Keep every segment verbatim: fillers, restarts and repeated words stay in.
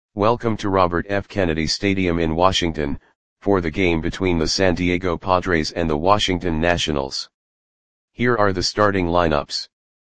Welcome to Robert F. Kennedy Stadium in Washington, for the game between the San Diego Padres and the Washington Nationals. Here are the starting lineups.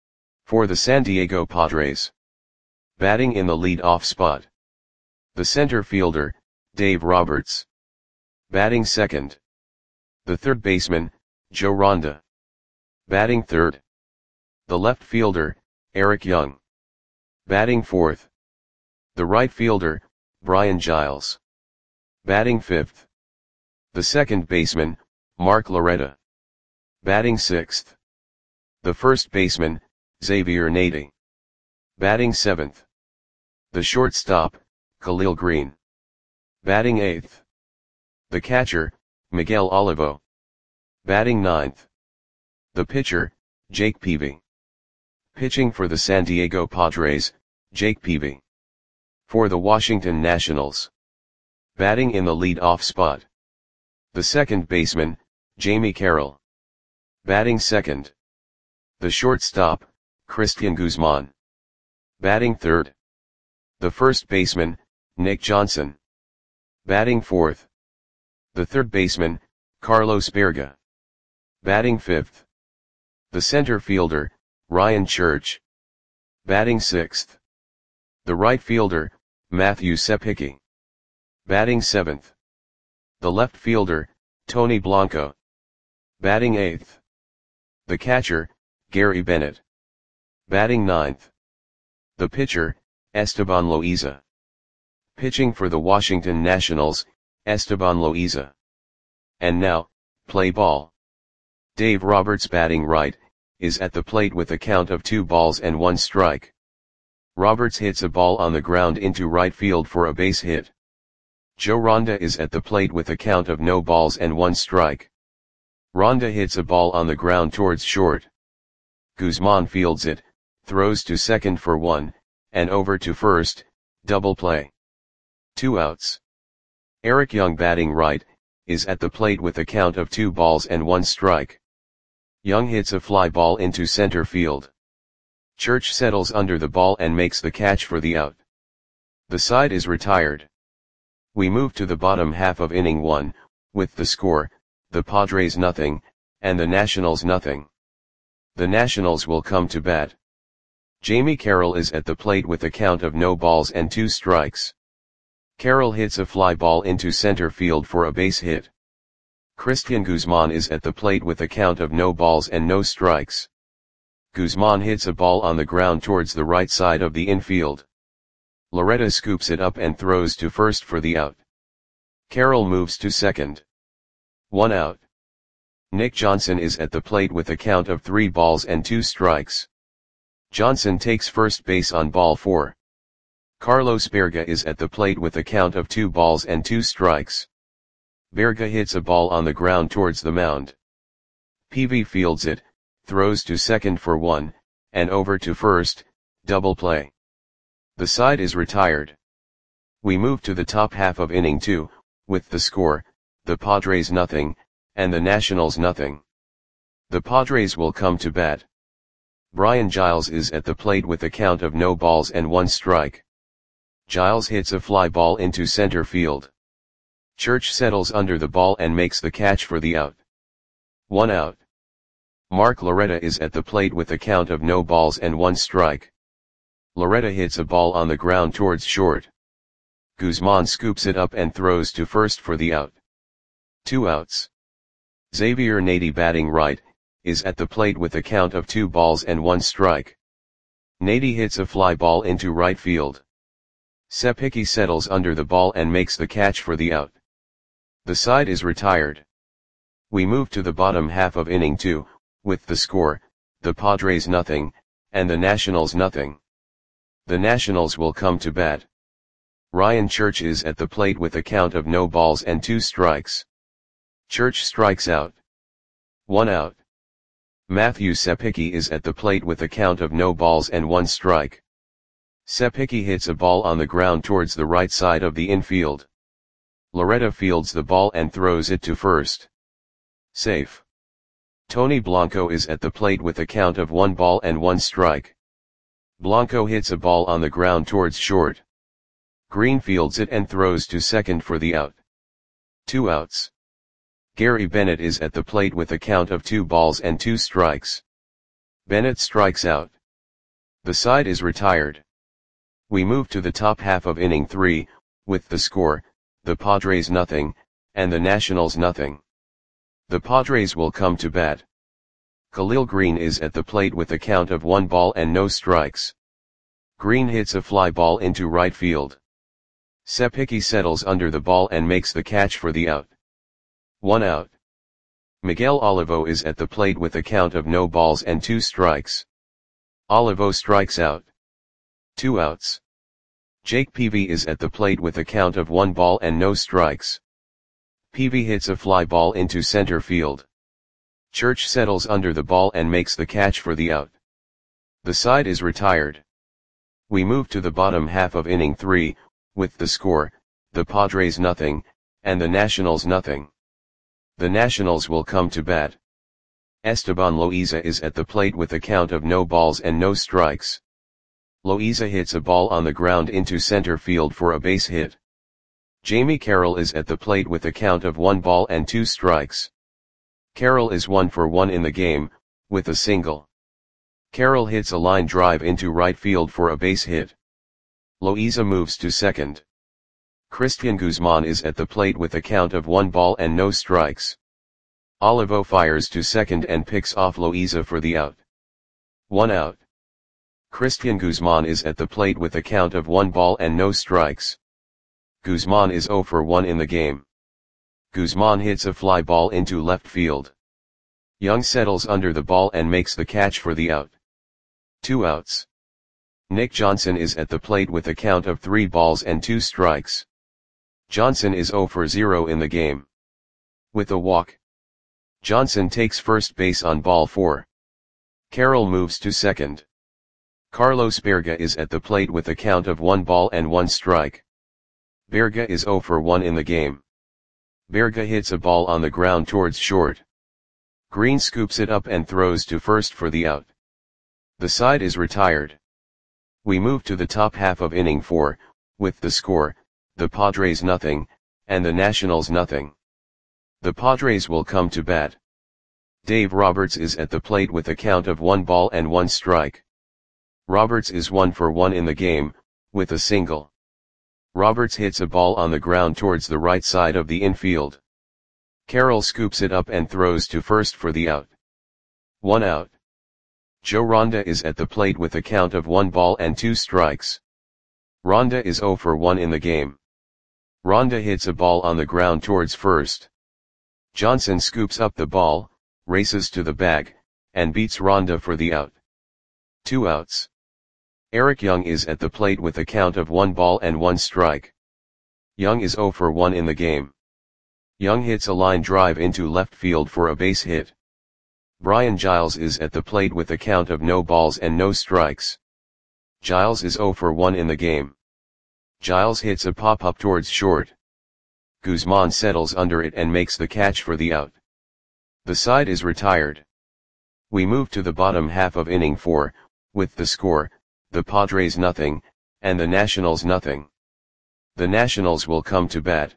For the San Diego Padres. Batting in the lead-off spot. The center fielder, Dave Roberts. Batting second. The third baseman, Joe Ronda. Batting third. The left fielder, Eric Young. Batting fourth. The right fielder, Brian Giles. Batting fifth. The second baseman, Mark Loretta. Batting sixth. The first baseman, Xavier Nady. Batting seventh. The shortstop, Khalil Green. Batting eighth. The catcher, Miguel Olivo. Batting ninth. The pitcher, Jake Peavy. Pitching for the San Diego Padres, Jake Peavy. For the Washington Nationals. Batting in the lead-off spot. The second baseman, Jamie Carroll. Batting second. The shortstop, Cristian Guzman. Batting third. The first baseman, Nick Johnson. Batting fourth. The third baseman, Carlos Berga. Batting fifth. The center fielder, Ryan Church. Batting sixth. The right fielder, Matthew Sepicki. Batting seventh. The left fielder, Tony Blanco. Batting eighth. The catcher, Gary Bennett. Batting ninth. The pitcher, Esteban Loaiza. Pitching for the Washington Nationals, Esteban Loaiza. And now, play ball. Dave Roberts batting right, is at the plate with a count of two balls and one strike. Roberts hits a ball on the ground into right field for a base hit. Joe Ronda is at the plate with a count of no balls and one strike. Ronda hits a ball on the ground towards short. Guzman fields it, throws to second for one, and over to first, double play. Two outs. Eric Young batting right, is at the plate with a count of two balls and one strike. Young hits a fly ball into center field. Church settles under the ball and makes the catch for the out. The side is retired. We move to the bottom half of inning one, with the score, the Padres nothing, and the Nationals nothing. The Nationals will come to bat. Jamie Carroll is at the plate with a count of no balls and two strikes. Carroll hits a fly ball into center field for a base hit. Cristian Guzman is at the plate with a count of no balls and no strikes. Guzman hits a ball on the ground towards the right side of the infield. Loretta scoops it up and throws to first for the out. Carroll moves to second. One out. Nick Johnson is at the plate with a count of three balls and two strikes. Johnson takes first base on ball four. Carlos Berga is at the plate with a count of two balls and two strikes. Berga hits a ball on the ground towards the mound. Peavy fields it, throws to second for one, and over to first, double play. The side is retired. We move to the top half of inning two, with the score, the Padres nothing, and the Nationals nothing. The Padres will come to bat. Brian Giles is at the plate with a count of no balls and one strike. Giles hits a fly ball into center field. Church settles under the ball and makes the catch for the out. One out. Mark Loretta is at the plate with a count of no balls and one strike. Loretta hits a ball on the ground towards short. Guzman scoops it up and throws to first for the out. Two outs. Xavier Nady batting right, is at the plate with a count of two balls and one strike. Nady hits a fly ball into right field. Sepicki settles under the ball and makes the catch for the out. The side is retired. We move to the bottom half of inning two, with the score, the Padres nothing, and the Nationals nothing. The Nationals will come to bat. Ryan Church is at the plate with a count of no balls and two strikes. Church strikes out. One out. Matthew Sepicki is at the plate with a count of no balls and one strike. Sepicki hits a ball on the ground towards the right side of the infield. Loretta fields the ball and throws it to first. Safe. Tony Blanco is at the plate with a count of one ball and one strike. Blanco hits a ball on the ground towards short. Green fields it and throws to second for the out. Two outs. Gary Bennett is at the plate with a count of two balls and two strikes. Bennett strikes out. The side is retired. We move to the top half of inning three, with the score, the Padres nothing, and the Nationals nothing. The Padres will come to bat. Khalil Green is at the plate with a count of one ball and no strikes. Green hits a fly ball into right field. Sep Hickey settles under the ball and makes the catch for the out. One out. Miguel Olivo is at the plate with a count of no balls and two strikes. Olivo strikes out. Two outs. Jake Peavy is at the plate with a count of one ball and no strikes. Peavy hits a fly ball into center field. Church settles under the ball and makes the catch for the out. The side is retired. We move to the bottom half of inning three, with the score, the Padres nothing, and the Nationals nothing. The Nationals will come to bat. Esteban Loaiza is at the plate with a count of no balls and no strikes. Loaiza hits a ball on the ground into center field for a base hit. Jamie Carroll is at the plate with a count of one ball and two strikes. Carroll is one for one in the game, with a single. Carroll hits a line drive into right field for a base hit. Loaiza moves to second. Christian Guzman is at the plate with a count of one ball and no strikes. Olivo fires to second and picks off Loaiza for the out. One out. Christian Guzman is at the plate with a count of one ball and no strikes. Guzman is zero for one in the game. Guzman hits a fly ball into left field. Young settles under the ball and makes the catch for the out. Two outs. Nick Johnson is at the plate with a count of three balls and two strikes. Johnson is zero for zero in the game. With a walk. Johnson takes first base on ball four. Carroll moves to second. Carlos Berga is at the plate with a count of one ball and one strike. Berga is zero for one in the game. Berga hits a ball on the ground towards short. Green scoops it up and throws to first for the out. The side is retired. We move to the top half of inning four, with the score, the Padres nothing, and the Nationals nothing. The Padres will come to bat. Dave Roberts is at the plate with a count of one ball and one strike. Roberts is one for one in the game, with a single. Roberts hits a ball on the ground towards the right side of the infield. Carroll scoops it up and throws to first for the out. One out. Joe Ronda is at the plate with a count of one ball and two strikes. Ronda is zero for one in the game. Ronda hits a ball on the ground towards first. Johnson scoops up the ball, races to the bag, and beats Ronda for the out. Two outs. Eric Young is at the plate with a count of one ball and one strike. Young is zero for one in the game. Young hits a line drive into left field for a base hit. Brian Giles is at the plate with a count of no balls and no strikes. Giles is zero for one in the game. Giles hits a pop-up towards short. Guzman settles under it and makes the catch for the out. The side is retired. We move to the bottom half of inning four, with the score, the Padres nothing, and the Nationals nothing. The Nationals will come to bat.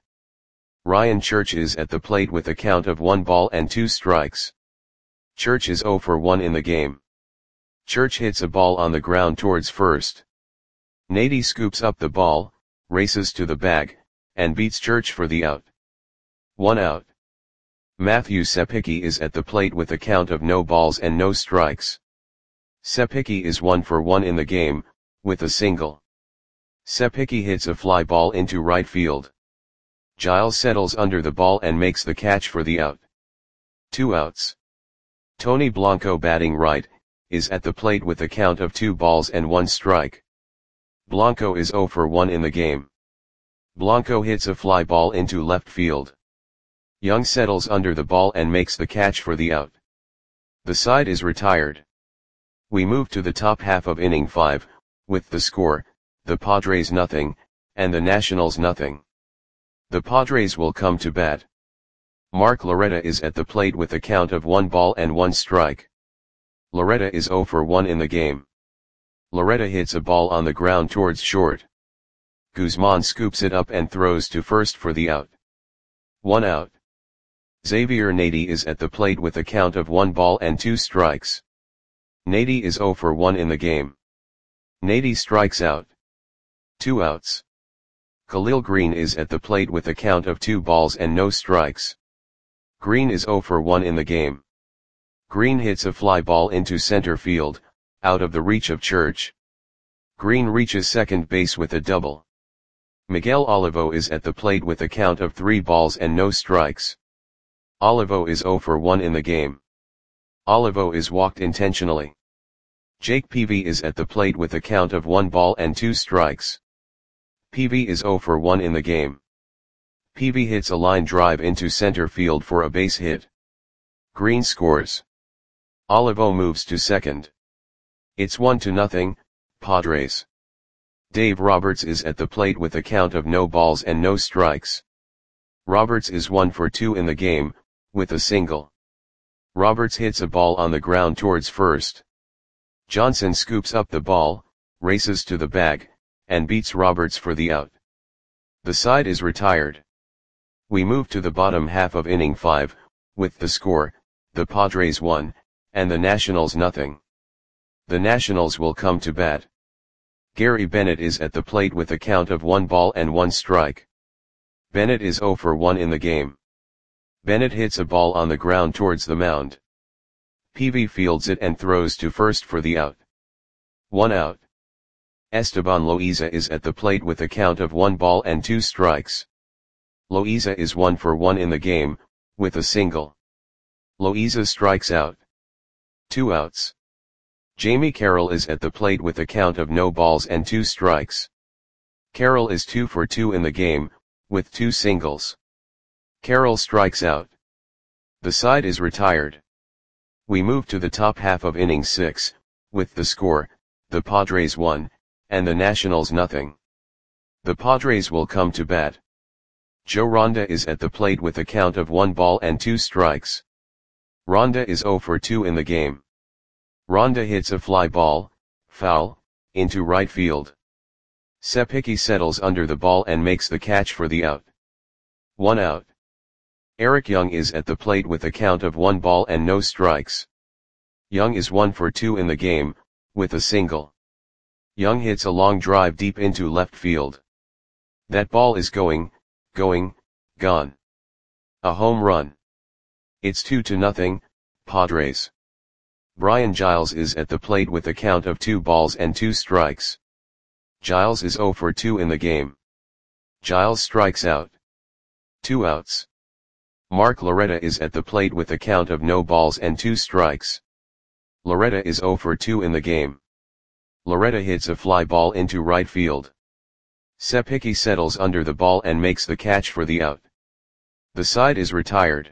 Ryan Church is at the plate with a count of one ball and two strikes. Church is zero for one in the game. Church hits a ball on the ground towards first. Nady scoops up the ball, races to the bag, and beats Church for the out. One out. Matthew Sep Hickey is at the plate with a count of no balls and no strikes. Sep Hickey is one for one in the game, with a single. Sep Hickey hits a fly ball into right field. Giles settles under the ball and makes the catch for the out. Two outs. Tony Blanco, batting right, is at the plate with a count of two balls and one strike. Blanco is zero for one in the game. Blanco hits a fly ball into left field. Young settles under the ball and makes the catch for the out. The side is retired. We move to the top half of inning five, with the score, the Padres nothing, and the Nationals nothing. The Padres will come to bat. Mark Loretta is at the plate with a count of one ball and one strike. Loretta is zero for one in the game. Loretta hits a ball on the ground towards short. Guzman scoops it up and throws to first for the out. One out. Xavier Nady is at the plate with a count of one ball and two strikes. Nady is zero for one in the game. Nady strikes out. Two outs. Khalil Green is at the plate with a count of two balls and no strikes. Green is zero for one in the game. Green hits a fly ball into center field, out of the reach of Church. Green reaches second base with a double. Miguel Olivo is at the plate with a count of three balls and no strikes. Olivo is zero for one in the game. Olivo is walked intentionally. Jake Peavy is at the plate with a count of one ball and two strikes. Peavy is zero for one in the game. Peavy hits a line drive into center field for a base hit. Green scores. Olivo moves to second. It's one to nothing, Padres. Dave Roberts is at the plate with a count of no balls and no strikes. Roberts is one for two in the game, with a single. Roberts hits a ball on the ground towards first. Johnson scoops up the ball, races to the bag, and beats Roberts for the out. The side is retired. We move to the bottom half of inning five, with the score, the Padres one, and the Nationals nothing. The Nationals will come to bat. Gary Bennett is at the plate with a count of one ball and one strike. Bennett is zero for one in the game. Bennett hits a ball on the ground towards the mound. Peavy fields it and throws to first for the out. One out. Esteban Loaiza is at the plate with a count of one ball and two strikes. Loaiza is one for one in the game, with a single. Loaiza strikes out. Two outs. Jamie Carroll is at the plate with a count of no balls and two strikes. Carroll is two for two in the game, with two singles. Carroll strikes out. The side is retired. We move to the top half of inning six, with the score, the Padres one, and the Nationals nothing. The Padres will come to bat. Joe Ronda is at the plate with a count of one ball and two strikes. Ronda is zero for two in the game. Ronda hits a fly ball, foul, into right field. Sep Hickey settles under the ball and makes the catch for the out. One out. Eric Young is at the plate with a count of one ball and no strikes. Young is one for two in the game, with a single. Young hits a long drive deep into left field. That ball is going, going, gone. A home run. It's two to nothing, Padres. Brian Giles is at the plate with a count of two balls and two strikes. Giles is zero for two in the game. Giles strikes out. Two outs. Mark Loretta is at the plate with a count of no balls and two strikes. Loretta is zero for two in the game. Loretta hits a fly ball into right field. Sep Hickey settles under the ball and makes the catch for the out. The side is retired.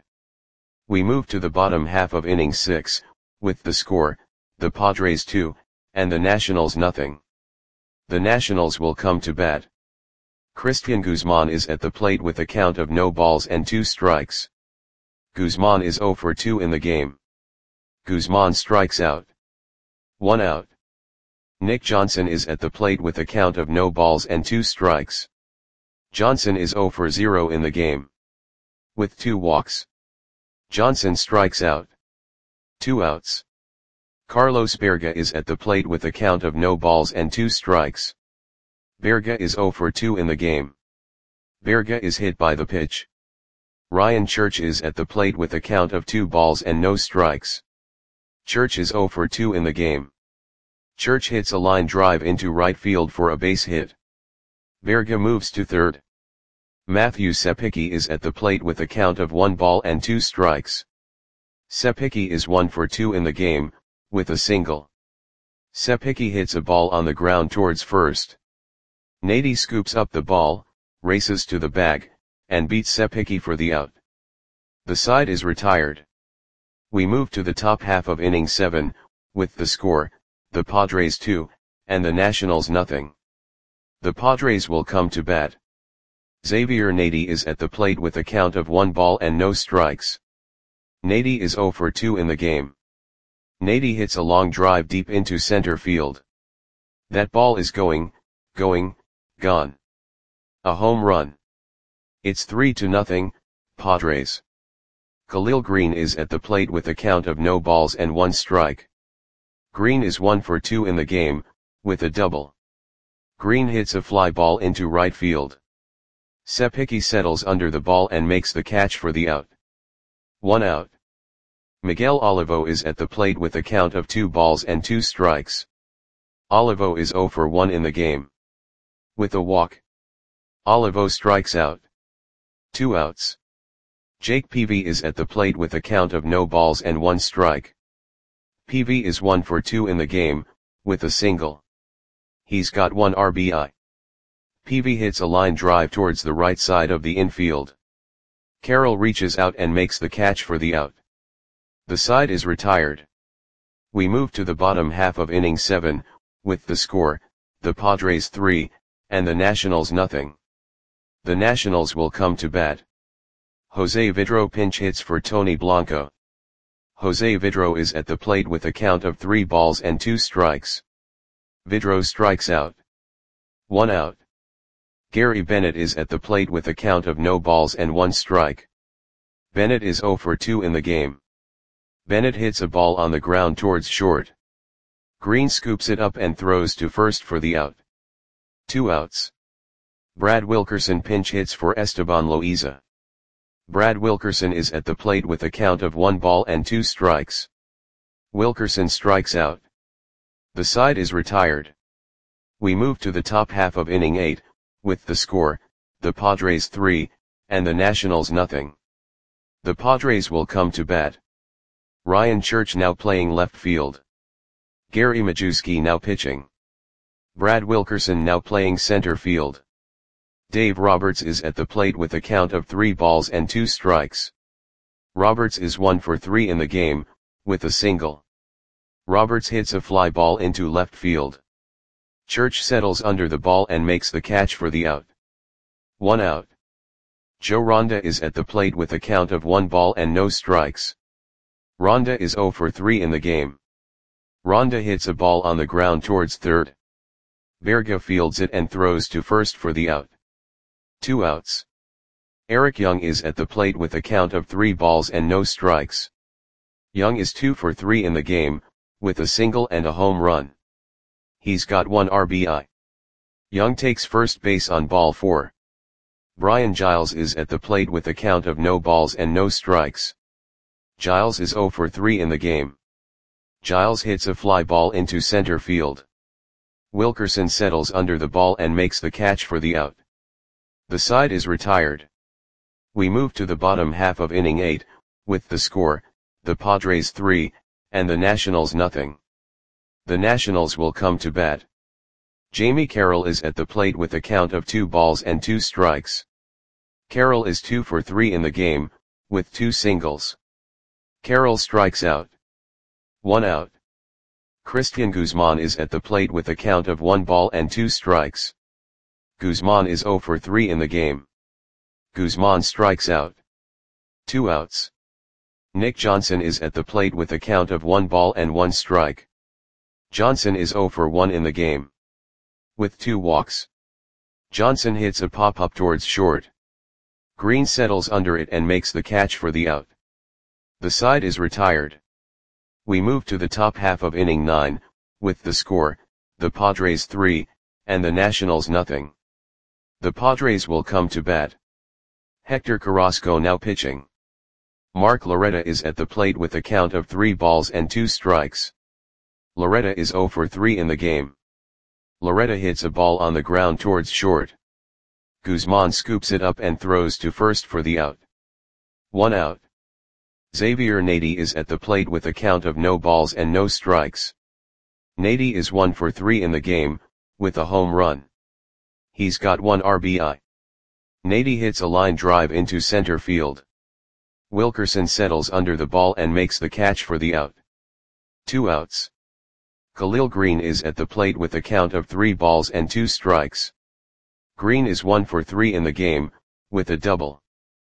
We move to the bottom half of inning six, with the score, the Padres two, and the Nationals nothing. The Nationals will come to bat. Christian Guzman is at the plate with a count of no balls and two strikes. Guzman is zero for two in the game. Guzman strikes out. One out. Nick Johnson is at the plate with a count of no balls and two strikes. Johnson is zero for zero in the game. With two walks. Johnson strikes out. Two outs. Carlos Berga is at the plate with a count of no balls and two strikes. Berga is zero for two in the game. Berga is hit by the pitch. Ryan Church is at the plate with a count of two balls and no strikes. Church is zero for two in the game. Church hits a line drive into right field for a base hit. Berga moves to third. Matthew Sep Hickey is at the plate with a count of one ball and two strikes. Sep Hickey is one for two in the game, with a single. Sep Hickey hits a ball on the ground towards first. Nady scoops up the ball, races to the bag, and beats Sep Hickey for the out. The side is retired. We move to the top half of inning seven, with the score, the Padres two, and the Nationals nothing. The Padres will come to bat. Xavier Nady is at the plate with a count of one ball and no strikes. Nady is zero for two in the game. Nady hits a long drive deep into center field. That ball is going, going, gone. A home run. It's three to nothing, Padres. Khalil Green is at the plate with a count of no balls and one strike. Green is one for two in the game, with a double. Green hits a fly ball into right field. Sep Hickey settles under the ball and makes the catch for the out. One out. Miguel Olivo is at the plate with a count of two balls and two strikes. Olivo is zero for one in the game. With a walk, Olivo strikes out. Two outs. Jake Peavy is at the plate with a count of no balls and one strike. Peavy is one for two in the game, with a single. He's got one R B I. Peavy hits a line drive towards the right side of the infield. Carroll reaches out and makes the catch for the out. The side is retired. We move to the bottom half of inning seven, with the score, the Padres three, and the Nationals nothing. The Nationals will come to bat. Jose Vidro pinch hits for Tony Blanco. Jose Vidro is at the plate with a count of three balls and two strikes. Vidro strikes out. One out. Gary Bennett is at the plate with a count of no balls and one strike. Bennett is zero for two in the game. Bennett hits a ball on the ground towards short. Green scoops it up and throws to first for the out. Two outs. Brad Wilkerson pinch hits for Esteban Loaiza. Brad Wilkerson is at the plate with a count of one ball and two strikes. Wilkerson strikes out. The side is retired. We move to the top half of inning eight, with the score, the Padres three, and the Nationals nothing. The Padres will come to bat. Ryan Church now playing left field. Gary Majewski now pitching. Brad Wilkerson now playing center field. Dave Roberts is at the plate with a count of three balls and two strikes. Roberts is one for three in the game, with a single. Roberts hits a fly ball into left field. Church settles under the ball and makes the catch for the out. One out. Joe Ronda is at the plate with a count of one ball and no strikes. Ronda is zero for three in the game. Ronda hits a ball on the ground towards third. Berga fields it and throws to first for the out. Two outs. Eric Young is at the plate with a count of three balls and no strikes. Young is two for three in the game, with a single and a home run. He's got one R B I. Young takes first base on ball four. Brian Giles is at the plate with a count of no balls and no strikes. Giles is zero for three in the game. Giles hits a fly ball into center field. Wilkerson settles under the ball and makes the catch for the out. The side is retired. We move to the bottom half of inning eight, with the score, the Padres three, and the Nationals nothing. The Nationals will come to bat. Jamie Carroll is at the plate with a count of two balls and two strikes. Carroll is two for three in the game, with two singles. Carroll strikes out. One out. Christian Guzman is at the plate with a count of one ball and two strikes. Guzman is zero for three in the game. Guzman strikes out. Two outs. Nick Johnson is at the plate with a count of one ball and one strike. Johnson is zero for one in the game. With two walks. Johnson hits a pop-up towards short. Green settles under it and makes the catch for the out. The side is retired. We move to the top half of inning nine, with the score, the Padres three, and the Nationals nothing. The Padres will come to bat. Hector Carrasco now pitching. Mark Loretta is at the plate with a count of three balls and two strikes. Loretta is zero for three in the game. Loretta hits a ball on the ground towards short. Guzman scoops it up and throws to first for the out. One out. Xavier Nady is at the plate with a count of no balls and no strikes. Nady is one for three in the game, with a home run. He's got one R B I. Nady hits a line drive into center field. Wilkerson settles under the ball and makes the catch for the out. Two outs. Khalil Green is at the plate with a count of three balls and two strikes. Green is one for three in the game, with a double.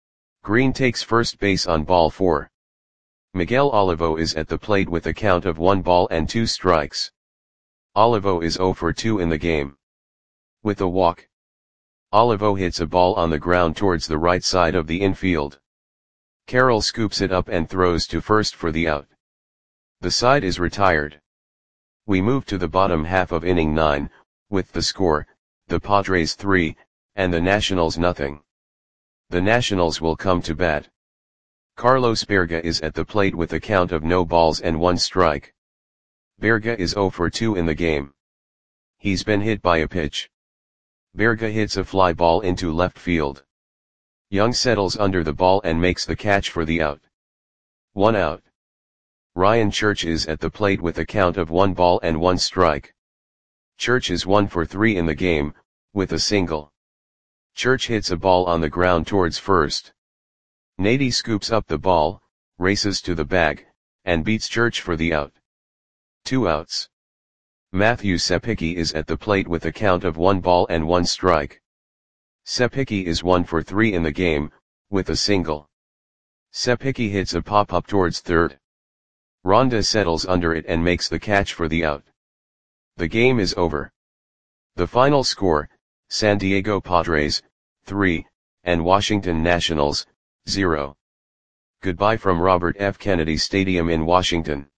Green takes first base on ball four. Miguel Olivo is at the plate with a count of one ball and two strikes. Olivo is zero for two in the game. With a walk. Olivo hits a ball on the ground towards the right side of the infield. Carroll scoops it up and throws to first for the out. The side is retired. We move to the bottom half of inning nine, with the score, the Padres three, and the Nationals nothing. The Nationals will come to bat. Carlos Berga is at the plate with a count of no balls and one strike. Berga is oh for two in the game. He's been hit by a pitch. Berga hits a fly ball into left field. Young settles under the ball and makes the catch for the out. One out. Ryan Church is at the plate with a count of one ball and one strike. Church is one for three in the game, with a single. Church hits a ball on the ground towards first. Nady scoops up the ball, races to the bag, and beats Church for the out. Two outs. Matthew Sepicki is at the plate with a count of one ball and one strike. Sepicki is one for three in the game, with a single. Sepicki hits a pop-up towards third. Ronda settles under it and makes the catch for the out. The game is over. The final score, San Diego Padres, three, and Washington Nationals, zero. Goodbye from Robert F. Kennedy Stadium in Washington.